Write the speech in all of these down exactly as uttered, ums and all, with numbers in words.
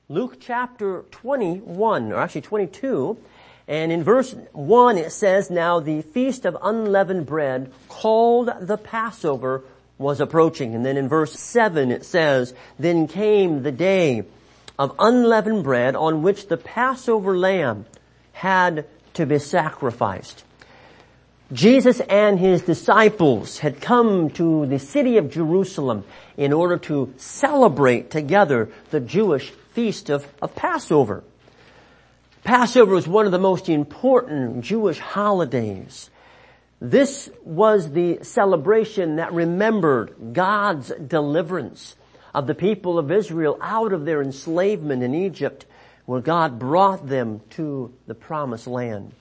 Luke chapter twenty-one, or actually twenty-two, and in verse one it says, "Now the feast of unleavened bread, called the Passover, was approaching." And then in verse seven it says, "Then came the day of unleavened bread on which the Passover lamb had to be sacrificed." Jesus and his disciples had come to the city of Jerusalem in order to celebrate together the Jewish feast of, of Passover. Passover was one of the most important Jewish holidays. This was the celebration that remembered God's deliverance of the people of Israel out of their enslavement in Egypt, where God brought them to the promised land.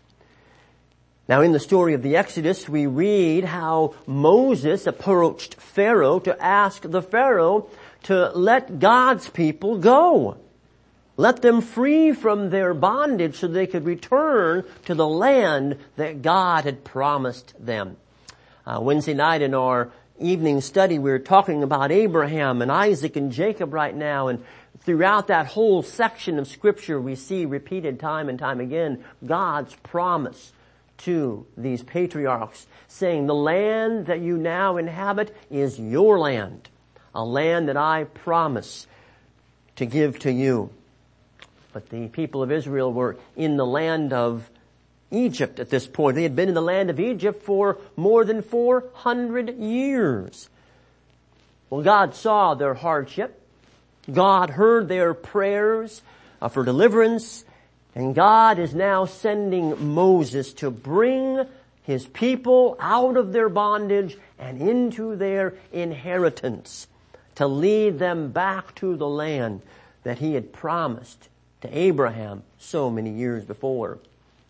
Now, in the story of the Exodus, we read how Moses approached Pharaoh to ask the Pharaoh to let God's people go. Let them free from their bondage so they could return to the land that God had promised them. Uh, Wednesday night in our evening study, we were talking about Abraham and Isaac and Jacob right now, and throughout that whole section of Scripture, we see repeated time and time again God's promise to these patriarchs, saying, "The land that you now inhabit is your land, a land that I promise to give to you." But the people of Israel were in the land of Egypt at this point. They had been in the land of Egypt for more than four hundred years. Well, God saw their hardship. God heard their prayers uh, for deliverance. And God is now sending Moses to bring his people out of their bondage and into their inheritance, to lead them back to the land that he had promised to Abraham so many years before.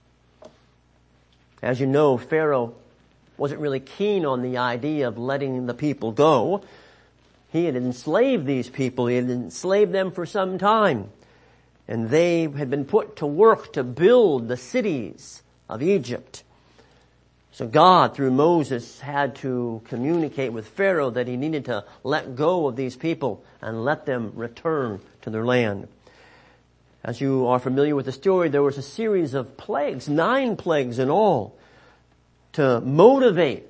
As you know, Pharaoh wasn't really keen on the idea of letting the people go. He had enslaved these people. He had enslaved them for some time. And they had been put to work to build the cities of Egypt. So God, through Moses, had to communicate with Pharaoh that he needed to let go of these people and let them return to their land. As you are familiar with the story, there was a series of plagues, nine plagues in all, to motivate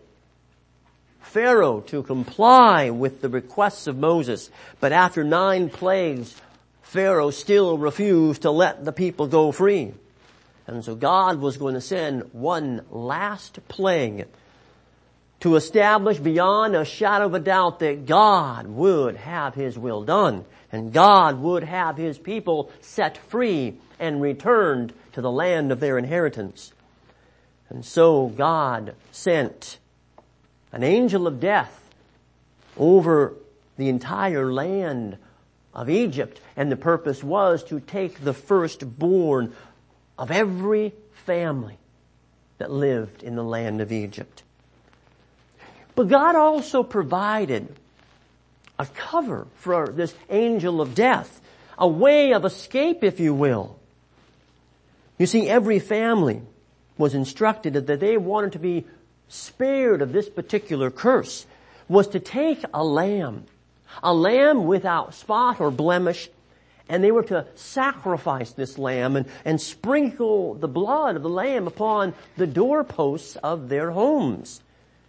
Pharaoh to comply with the requests of Moses. But after nine plagues, Pharaoh still refused to let the people go free. And so God was going to send one last plague to establish beyond a shadow of a doubt that God would have his will done. And God would have his people set free and returned to the land of their inheritance. And so God sent an angel of death over the entire land of Egypt, and the purpose was to take the firstborn of every family that lived in the land of Egypt. But God also provided a cover for this angel of death, a way of escape, if you will. You see, every family was instructed that they wanted to be spared of this particular curse, was to take a lamb, a lamb without spot or blemish, and they were to sacrifice this lamb and, and sprinkle the blood of the lamb upon the doorposts of their homes.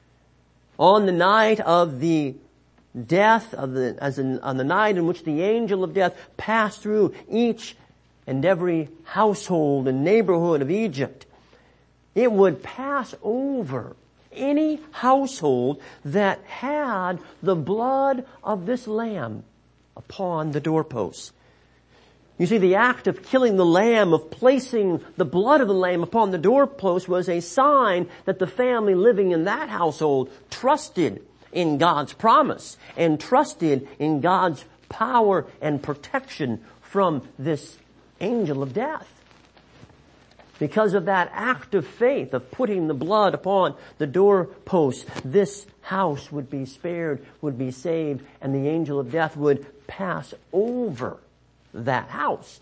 On the night of the death, of the, as in, on the night in which the angel of death passed through each and every household and neighborhood of Egypt, it would pass over any household that had the blood of this lamb upon the doorposts. You see, the act of killing the lamb, of placing the blood of the lamb upon the doorpost, was a sign that the family living in that household trusted in God's promise and trusted in God's power and protection from this angel of death. Because of that act of faith of putting the blood upon the doorpost, this house would be spared, would be saved, and the angel of death would pass over that house.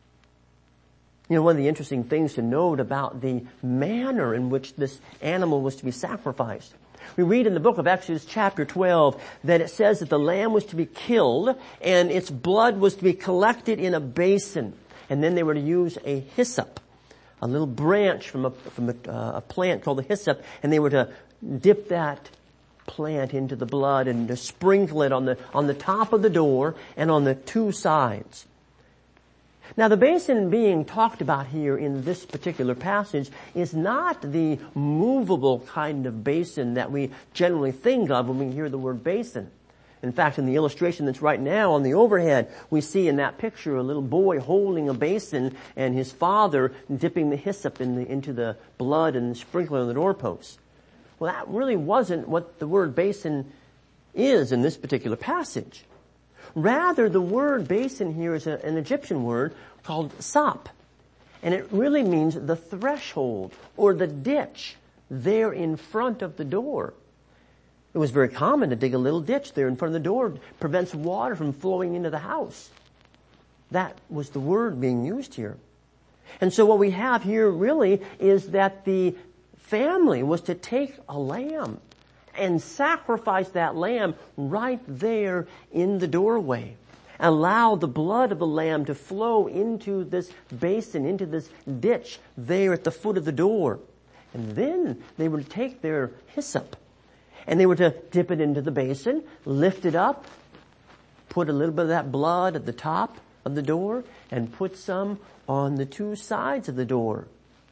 You know, one of the interesting things to note about the manner in which this animal was to be sacrificed We read in the book of Exodus chapter twelve that it says that the lamb was to be killed and its blood was to be collected in a basin. And then they were to use a hyssop, a little branch from a, from a, uh, a plant called the hyssop, and they were to dip that plant into the blood and to sprinkle it on the, on the top of the door and on the two sides. Now the basin being talked about here in this particular passage is not the movable kind of basin that we generally think of when we hear the word basin. In fact, in the illustration that's right now on the overhead, we see in that picture a little boy holding a basin and his father dipping the hyssop in the, into the blood and sprinkling on the doorposts. Well, that really wasn't what the word basin is in this particular passage. Rather, the word basin here is a, an Egyptian word called sap. And it really means the threshold or the ditch there in front of the door. It was very common to dig a little ditch there in front of the door. It prevents water from flowing into the house. That was the word being used here. And so what we have here really is that the family was to take a lamb and sacrifice that lamb right there in the doorway. Allow the blood of the lamb to flow into this basin, into this ditch there at the foot of the door. And then they were to take their hyssop and they were to dip it into the basin, lift it up, put a little bit of that blood at the top of the door, and put some on the two sides of the door.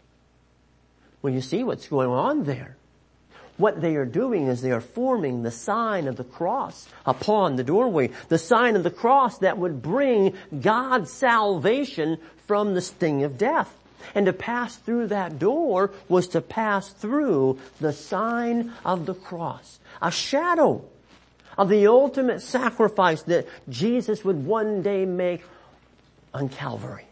Well, you see what's going on there. What they are doing is they are forming the sign of the cross upon the doorway. The sign of the cross that would bring God's salvation from the sting of death. And to pass through that door was to pass through the sign of the cross. A shadow of the ultimate sacrifice that Jesus would one day make on Calvary.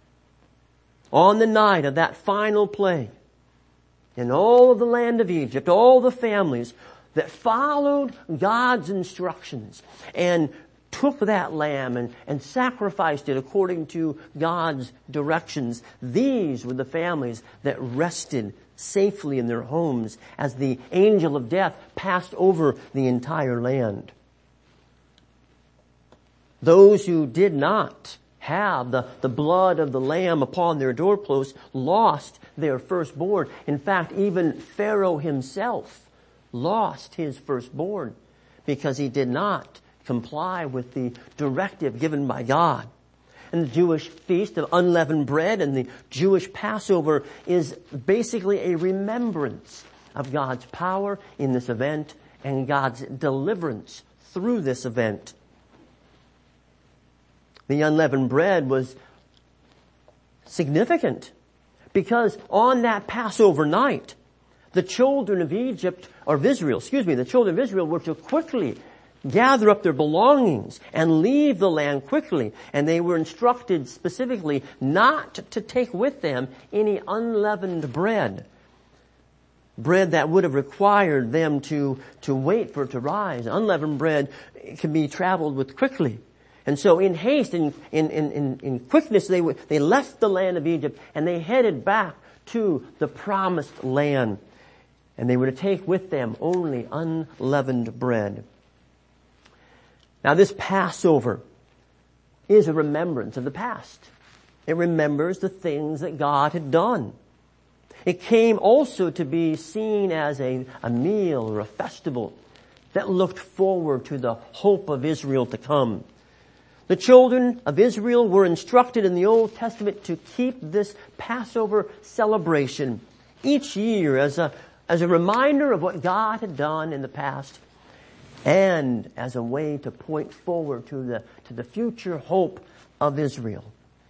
On the night of that final plague, in all of the land of Egypt, all the families that followed God's instructions and took that lamb and, and sacrificed it according to God's directions, these were the families that rested safely in their homes as the angel of death passed over the entire land. Those who did not have the, the blood of the lamb upon their doorposts lost their firstborn. In fact, even Pharaoh himself lost his firstborn because he did not comply with the directive given by God. And the Jewish feast of unleavened bread and the Jewish Passover is basically a remembrance of God's power in this event and God's deliverance through this event. The unleavened bread was significant because on that Passover night, the children of Egypt, or of Israel, excuse me, the children of Israel were to quickly gather up their belongings and leave the land quickly. And they were instructed specifically not to take with them any unleavened bread. Bread that would have required them to, to wait for it to rise. Unleavened bread can be traveled with quickly. And so in haste, in, in, in, in quickness, they, they left the land of Egypt and they headed back to the promised land. And they were to take with them only unleavened bread. Now this Passover is a remembrance of the past. It remembers the things that God had done. It came also to be seen as a, a meal or a festival that looked forward to the hope of Israel to come. The children of Israel were instructed in the Old Testament to keep this Passover celebration each year as a, as a reminder of what God had done in the past and as a way to point forward to the, to the future hope of Israel.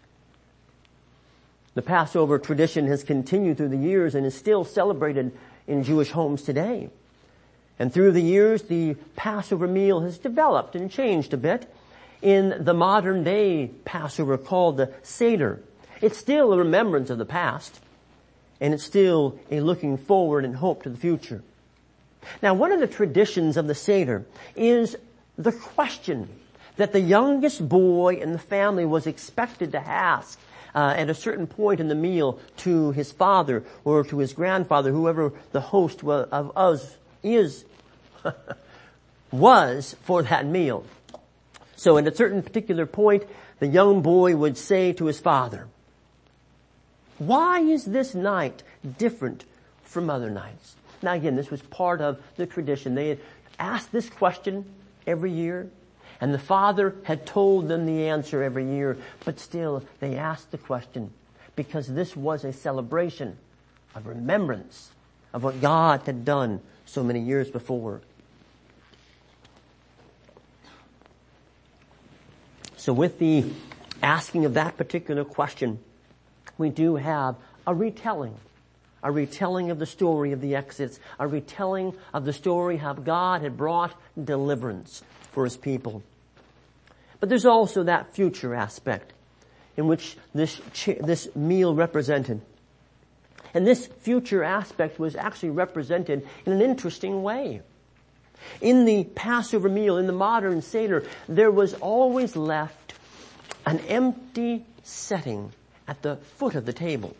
The Passover tradition has continued through the years and is still celebrated in Jewish homes today. And through the years, the Passover meal has developed and changed a bit. In the modern day Passover called the Seder. It's still a remembrance of the past, and it's still a looking forward and hope to the future. Now, one of the traditions of the Seder is the question that the youngest boy in the family was expected to ask uh, at a certain point in the meal to his father or to his grandfather, whoever the host of us is was for that meal. So at a certain particular point, the young boy would say to his father, "Why is this night different from other nights?" Now again, this was part of the tradition. They had asked this question every year, and the father had told them the answer every year, but still they asked the question because this was a celebration of remembrance of what God had done so many years before. So with the asking of that particular question, we do have a retelling. A retelling of the story of the Exodus. A retelling of the story how God had brought deliverance for His people. But there's also that future aspect in which this, this meal represented. And this future aspect was actually represented in an interesting way. In the Passover meal, in the modern Seder, there was always left an empty setting at the foot of the table.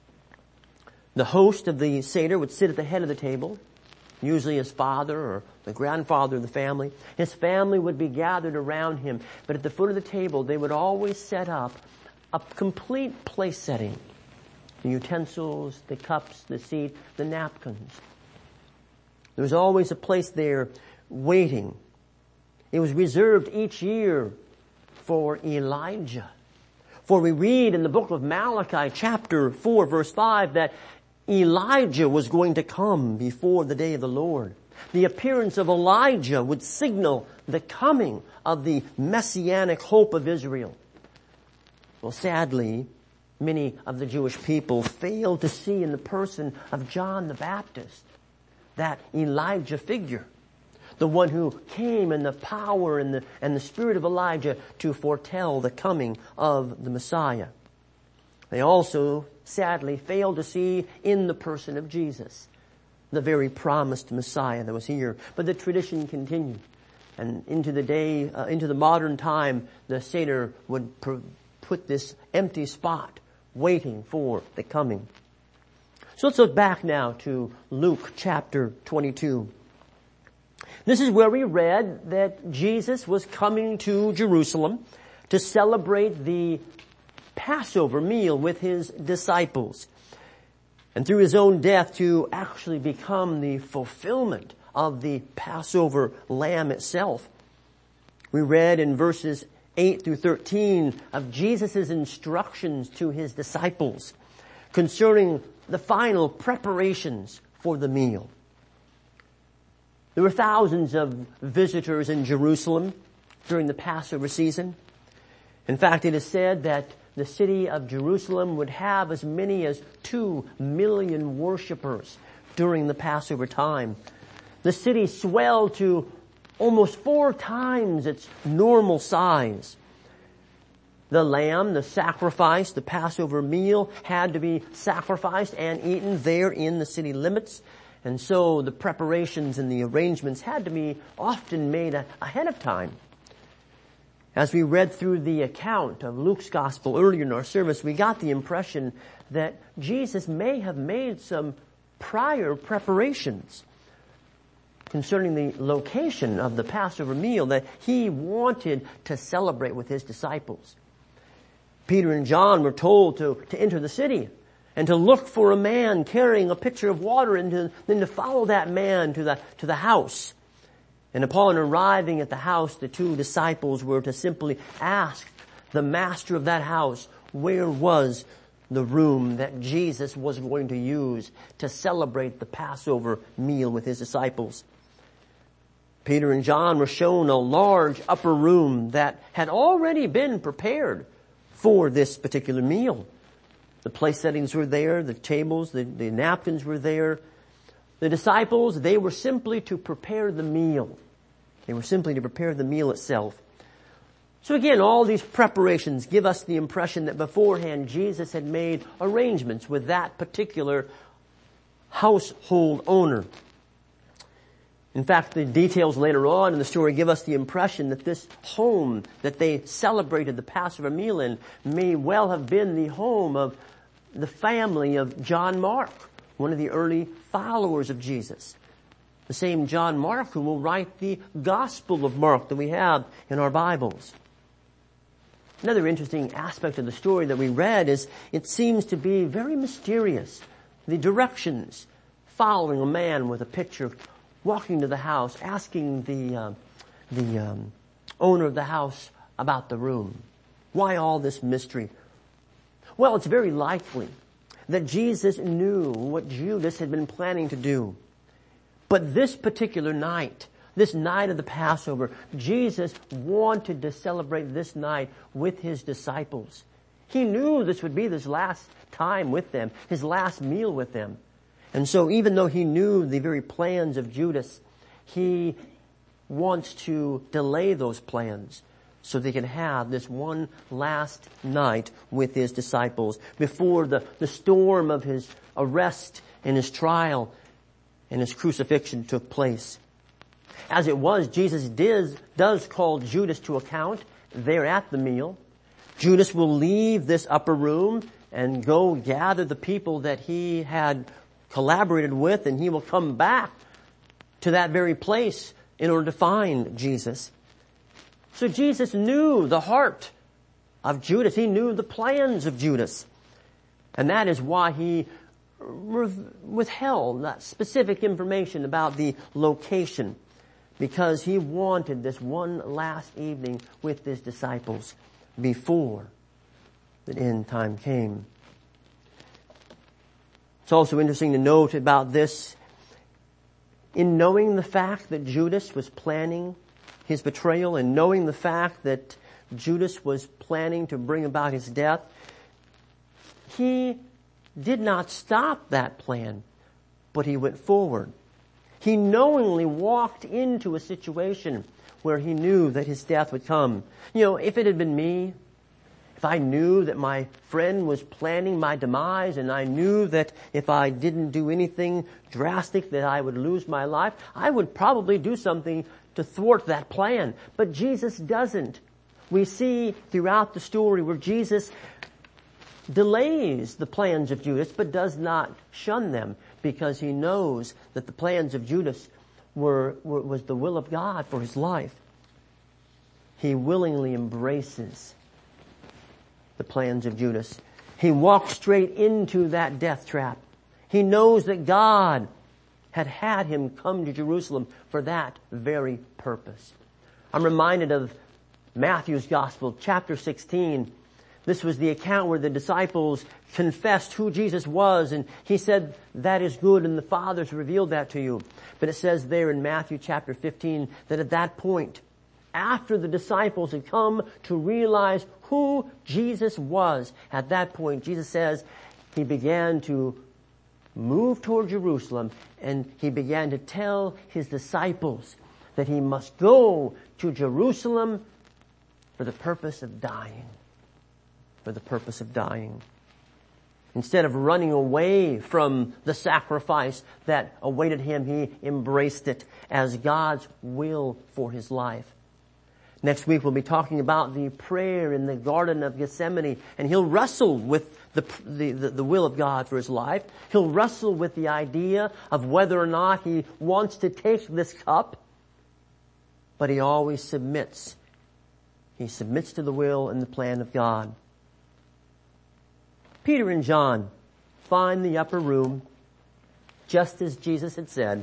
The host of the Seder would sit at the head of the table, usually his father or the grandfather of the family. His family would be gathered around him, but at the foot of the table they would always set up a complete place setting. The utensils, the cups, the seat, the napkins. There was always a place there waiting. It was reserved each year for Elijah. For we read in the book of Malachi chapter four verse five that Elijah was going to come before the day of the Lord. The appearance of Elijah would signal the coming of the messianic hope of Israel. Well, sadly, many of the Jewish people failed to see in the person of John the Baptist that Elijah figure, the one who came in the power and the, and the spirit of Elijah to foretell the coming of the Messiah. They also, sadly, failed to see in the person of Jesus the very promised Messiah that was here. But the tradition continued. And into the day, uh, into the modern time, the Seder would pr- put this empty spot waiting for the coming. So let's look back now to Luke chapter twenty-two. This is where we read that Jesus was coming to Jerusalem to celebrate the Passover meal with His disciples. And through His own death to actually become the fulfillment of the Passover lamb itself. We read in verses eight through thirteen of Jesus' instructions to His disciples concerning the final preparations for the meal. There were thousands of visitors in Jerusalem during the Passover season. In fact, it is said that the city of Jerusalem would have as many as two million worshipers during the Passover time. The city swelled to almost four times its normal size. The lamb, the sacrifice, the Passover meal had to be sacrificed and eaten there in the city limits. And so the preparations and the arrangements had to be often made ahead of time. As we read through the account of Luke's gospel earlier in our service, we got the impression that Jesus may have made some prior preparations concerning the location of the Passover meal that He wanted to celebrate with His disciples. Peter and John were told to, to enter the city and to look for a man carrying a pitcher of water and to, then to follow that man to the, to the house. And upon arriving at the house, the two disciples were to simply ask the master of that house, where was the room that Jesus was going to use to celebrate the Passover meal with His disciples. Peter and John were shown a large upper room that had already been prepared for this particular meal. The place settings were there, the tables, the, the napkins were there. The disciples, they were simply to prepare the meal. They were simply to prepare the meal itself. So again, all these preparations give us the impression that beforehand Jesus had made arrangements with that particular household owner. In fact, the details later on in the story give us the impression that this home that they celebrated the Passover meal in may well have been the home of the family of John Mark, one of the early followers of Jesus. The same John Mark who will write the Gospel of Mark that we have in our Bibles. Another interesting aspect of the story that we read is it seems to be very mysterious. The directions following a man with a pitcher walking to the house, asking the uh, the um, owner of the house about the room. Why all this mystery? Well, it's very likely that Jesus knew what Judas had been planning to do. But this particular night, this night of the Passover, Jesus wanted to celebrate this night with his disciples. He knew this would be his last time with them, his last meal with them. And so even though he knew the very plans of Judas, he wants to delay those plans so they can have this one last night with his disciples before the, the storm of his arrest and his trial and his crucifixion took place. As it was, Jesus does, does call Judas to account there at the meal. Judas will leave this upper room and go gather the people that he had collaborated with, and he will come back to that very place in order to find Jesus. So Jesus knew the heart of Judas. He knew the plans of Judas. And that is why he withheld that specific information about the location, because he wanted this one last evening with his disciples before the end time came. It's also interesting to note about this, in knowing the fact that Judas was planning his betrayal and knowing the fact that Judas was planning to bring about his death, he did not stop that plan, but he went forward. He knowingly walked into a situation where he knew that his death would come. You know, if it had been me, if I knew that my friend was planning my demise and I knew that if I didn't do anything drastic that I would lose my life, I would probably do something to thwart that plan. But Jesus doesn't. We see throughout the story where Jesus delays the plans of Judas but does not shun them, because he knows that the plans of Judas were, were was the will of God for his life. He willingly embraces the plans of Judas. He walked straight into that death trap. He knows that God had had him come to Jerusalem for that very purpose. I'm reminded of Matthew's Gospel, chapter sixteen. This was the account where the disciples confessed who Jesus was, and he said, "That is good, and the Father's revealed that to you." But it says there in Matthew chapter fifteen that at that point, after the disciples had come to realize who Jesus was, at that point, Jesus says, he began to move toward Jerusalem, and he began to tell his disciples that he must go to Jerusalem for the purpose of dying. For the purpose of dying. Instead of running away from the sacrifice that awaited him, he embraced it as God's will for his life. Next week we'll be talking about the prayer in the Garden of Gethsemane, and he'll wrestle with the, the, the, the will of God for his life. He'll wrestle with the idea of whether or not he wants to take this cup, but he always submits. He submits to the will and the plan of God. Peter and John find the upper room just as Jesus had said.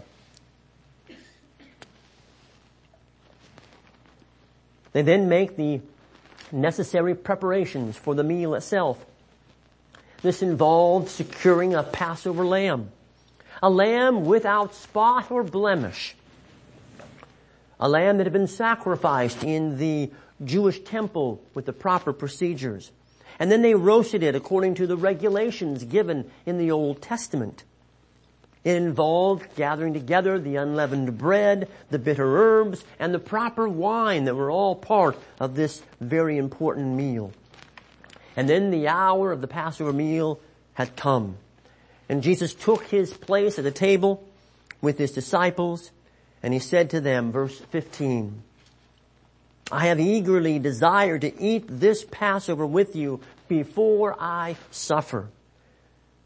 They then make the necessary preparations for the meal itself. This involved securing a Passover lamb, a lamb without spot or blemish, a lamb that had been sacrificed in the Jewish temple with the proper procedures. And then they roasted it according to the regulations given in the Old Testament. It involved gathering together the unleavened bread, the bitter herbs, and the proper wine that were all part of this very important meal. And then the hour of the Passover meal had come. And Jesus took his place at the table with his disciples, and he said to them, verse fifteen, "I have eagerly desired to eat this Passover with you before I suffer.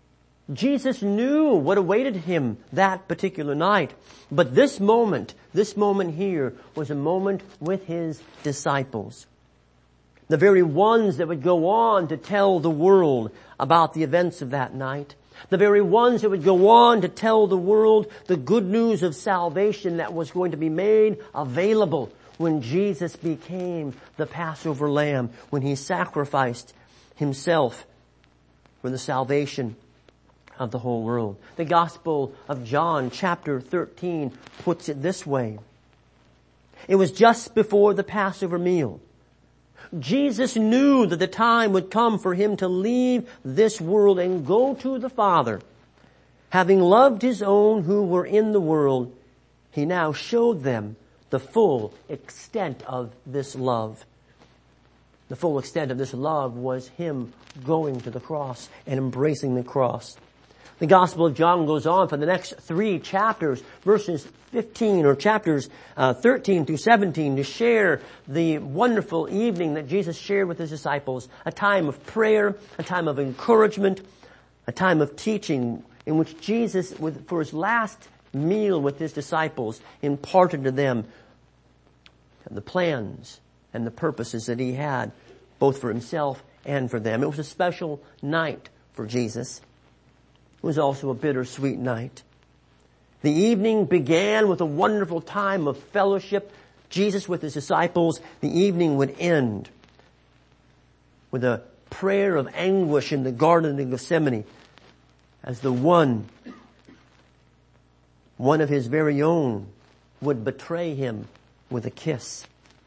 Jesus knew what awaited him that particular night. But this moment, this moment here was a moment with his disciples. The very ones that would go on to tell the world about the events of that night. The very ones that would go on to tell the world the good news of salvation that was going to be made available when Jesus became the Passover lamb, when he sacrificed himself for the salvation of the whole world. The Gospel of John, chapter thirteen, puts it this way. It was just before the Passover meal. Jesus knew that the time would come for him to leave this world and go to the Father. Having loved his own who were in the world, he now showed them the full extent of this love. The full extent of this love was him going to the cross and embracing the cross. The Gospel of John goes on for the next three chapters, verses fifteen or chapters uh, thirteen through seventeen, to share the wonderful evening that Jesus shared with his disciples, a time of prayer, a time of encouragement, a time of teaching in which Jesus, with, for his last meal with his disciples, imparted to them the plans and the purposes that he had, both for himself and for them. It was a special night for Jesus. It was also a bittersweet night. The evening began with a wonderful time of fellowship, Jesus with his disciples. The evening would end with a prayer of anguish in the Garden of Gethsemane as the one, one of his very own, would betray him with a kiss.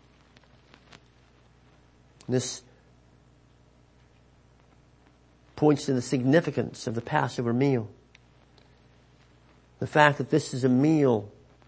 This points to the significance of the Passover meal. The fact that this is a meal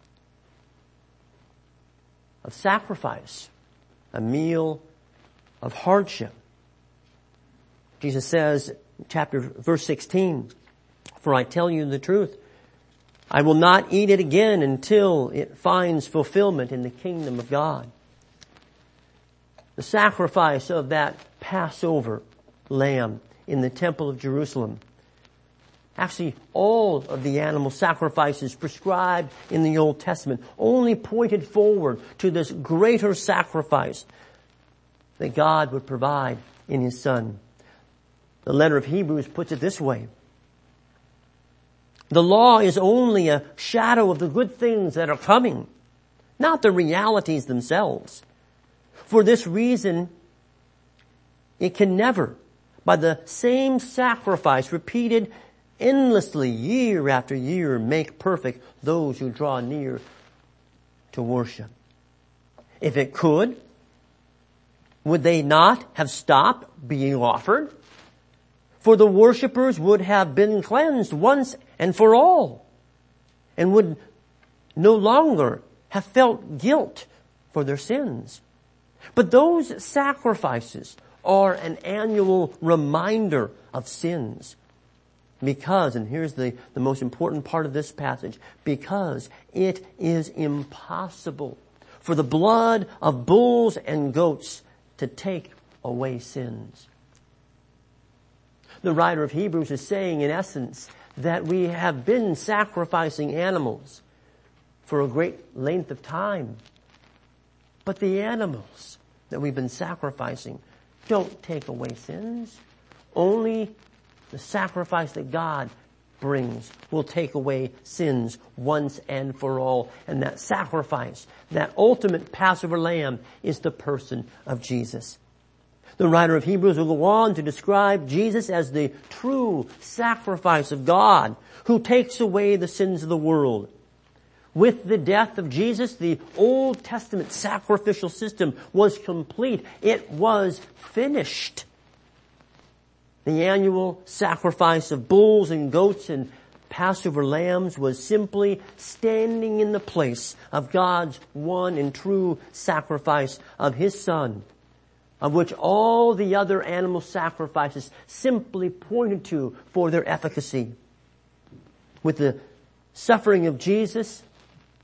of sacrifice, a meal of hardship. Jesus says, chapter, verse sixteen, "For I tell you the truth, I will not eat it again until it finds fulfillment in the kingdom of God." The sacrifice of that Passover lamb in the temple of Jerusalem. Actually, all of the animal sacrifices prescribed in the Old Testament only pointed forward to this greater sacrifice that God would provide in his Son. The letter of Hebrews puts it this way. The law is only a shadow of the good things that are coming, not the realities themselves. For this reason, it can never, by the same sacrifice repeated endlessly year after year, make perfect those who draw near to worship. If it could, would they not have stopped being offered? For the worshipers would have been cleansed once and for all, and would no longer have felt guilt for their sins. But those sacrifices are an annual reminder of sins. Because, and here's the, the most important part of this passage, because it is impossible for the blood of bulls and goats to take away sins. The writer of Hebrews is saying, in essence, that we have been sacrificing animals for a great length of time. But the animals that we've been sacrificing don't take away sins. Only the sacrifice that God brings will take away sins once and for all. And that sacrifice, that ultimate Passover lamb, is the person of Jesus. The writer of Hebrews will go on to describe Jesus as the true sacrifice of God who takes away the sins of the world. With the death of Jesus, the Old Testament sacrificial system was complete. It was finished. The annual sacrifice of bulls and goats and Passover lambs was simply standing in the place of God's one and true sacrifice of his Son, of which all the other animal sacrifices simply pointed to for their efficacy. With the suffering of Jesus,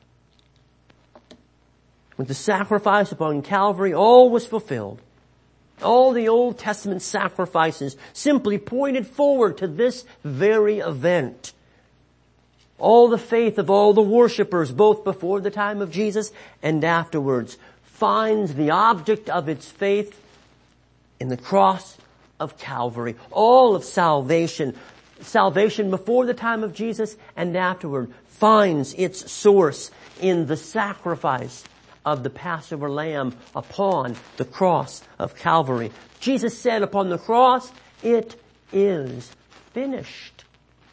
with the sacrifice upon Calvary, all was fulfilled. All the Old Testament sacrifices simply pointed forward to this very event. All the faith of all the worshipers, both before the time of Jesus and afterwards, finds the object of its faith in the cross of Calvary. All of salvation, salvation before the time of Jesus and afterward, finds its source in the sacrifice of the Passover lamb upon the cross of Calvary. Jesus said upon the cross, "It is finished."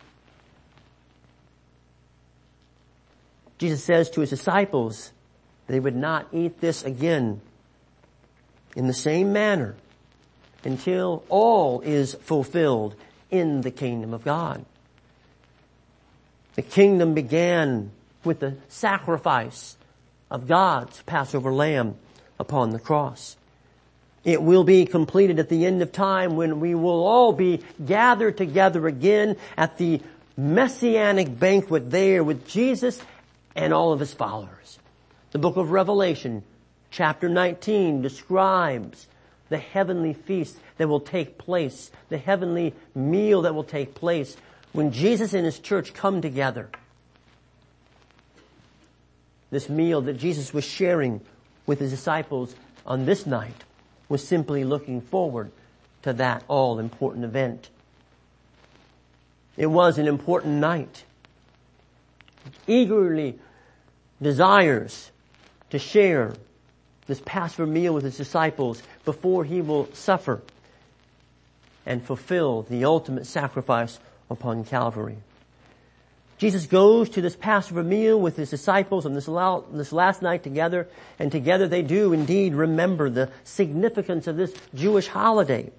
Jesus says to his disciples they would not eat this again in the same manner until all is fulfilled in the kingdom of God. The kingdom began with the sacrifice of God's Passover lamb upon the cross. It will be completed at the end of time when we will all be gathered together again at the messianic banquet there with Jesus and all of his followers. The book of Revelation, chapter nineteen, describes the heavenly feast that will take place, the heavenly meal that will take place when Jesus and his church come together. This meal that Jesus was sharing with his disciples on this night was simply looking forward to that all-important event. It was an important night. Eagerly desires to share this Passover meal with his disciples before he will suffer and fulfill the ultimate sacrifice upon Calvary. Jesus goes to this Passover meal with his disciples on this last night together, and together they do indeed remember the significance of this Jewish holiday.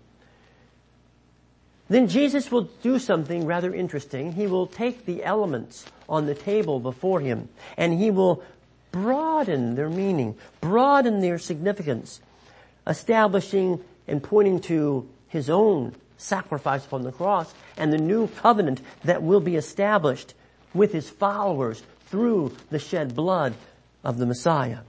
Then Jesus will do something rather interesting. He will take the elements on the table before him, and he will broaden their meaning, broaden their significance, establishing and pointing to his own sacrifice upon the cross and the new covenant that will be established with his followers through the shed blood of the Messiah.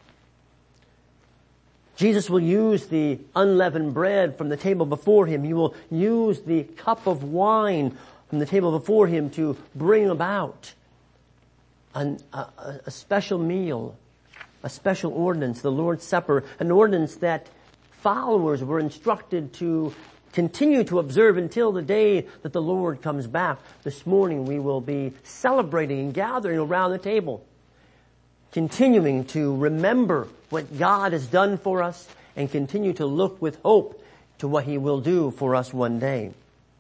Jesus will use the unleavened bread from the table before him. He will use the cup of wine from the table before him to bring about an, a, a special meal, a special ordinance, the Lord's Supper, an ordinance that followers were instructed to continue to observe until the day that the Lord comes back. This morning we will be celebrating and gathering around the table, continuing to remember what God has done for us and continue to look with hope to what he will do for us one day.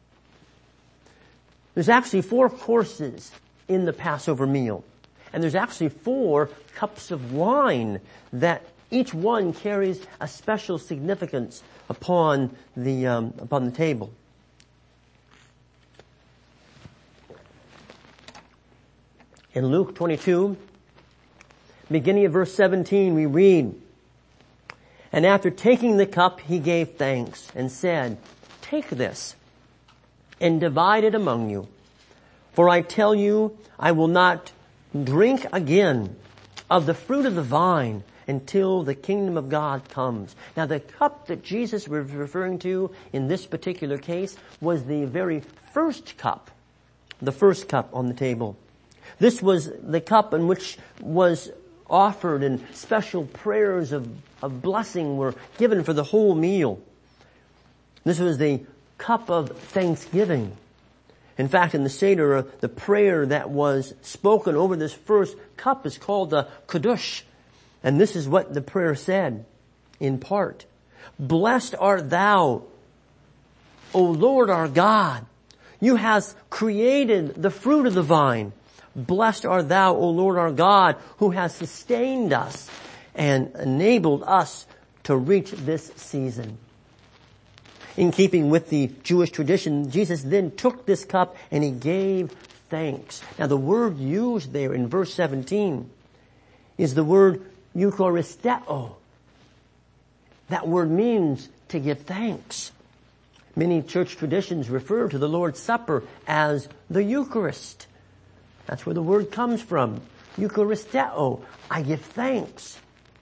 There's actually four courses in the Passover meal, and there's actually four cups of wine that each one carries a special significance upon the um, upon the table. In Luke twenty-two, beginning of verse seventeen, we read, "And after taking the cup, he gave thanks and said, 'Take this and divide it among you. For I tell you, I will not drink again of the fruit of the vine until the kingdom of God comes.'" Now the cup that Jesus was referring to in this particular case was the very first cup, the first cup on the table. This was the cup in which was offered and special prayers of, of blessing were given for the whole meal. This was the cup of thanksgiving. In fact, in the Seder, the prayer that was spoken over this first cup is called the Kiddush. And this is what the prayer said, in part. "Blessed art thou, O Lord our God. You hast created the fruit of the vine. Blessed art thou, O Lord our God, who has sustained us and enabled us to reach this season." In keeping with the Jewish tradition, Jesus then took this cup and he gave thanks. Now the word used there in verse seventeen is the word Eucharisteo. That word means to give thanks. Many church traditions refer to the Lord's Supper as the Eucharist. That's where the word comes from. Eucharisteo. I give thanks.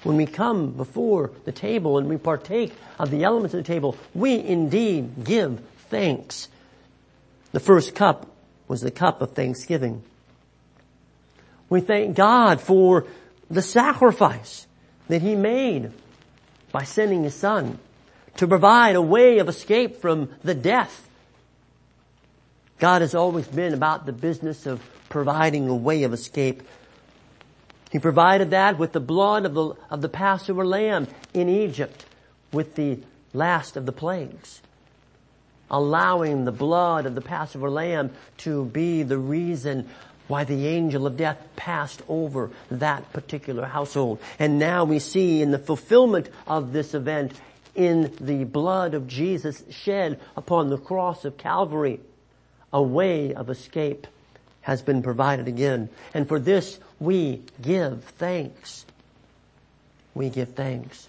when we come before the table and we partake of the elements of the table, we indeed give thanks. The first cup was the cup of thanksgiving. We thank God for the sacrifice that He made by sending His Son to provide a way of escape from the death. God has always been about the business of providing a way of escape. He provided that with the blood of the, of the Passover lamb in Egypt with the last of the plagues, allowing the blood of the Passover lamb to be the reason why the angel of death passed over that particular household. And now we see in the fulfillment of this event in the blood of Jesus shed upon the cross of Calvary, a way of escape has been provided again. And for this we give thanks. We give thanks.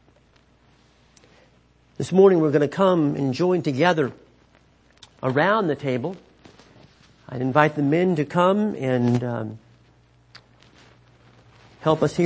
This morning we're going to come and join together around the table. I'd invite the men to come and um, help us here.